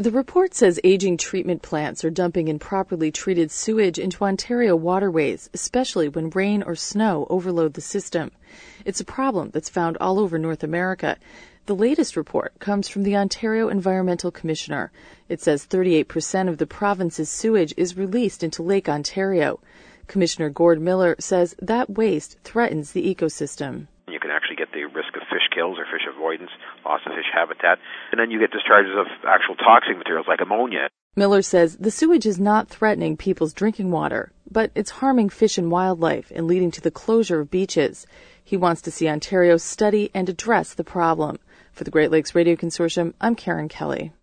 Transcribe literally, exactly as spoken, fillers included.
The report says aging treatment plants are dumping improperly treated sewage into Ontario waterways, especially when rain or snow overload the system. It's a problem that's found all over North America. The latest report comes from the Ontario Environmental Commissioner. It says thirty-eight percent of the province's sewage is released into Lake Ontario. Commissioner Gord Miller says that waste threatens the ecosystem. You can actually get the risk of fish kills or fish avoidance, loss of fish habitat, and then you get discharges of actual toxic materials like ammonia. Miller says the sewage is not threatening people's drinking water, but it's harming fish and wildlife and leading to the closure of beaches. He wants to see Ontario study and address the problem. For the Great Lakes Radio Consortium, I'm Karen Kelly.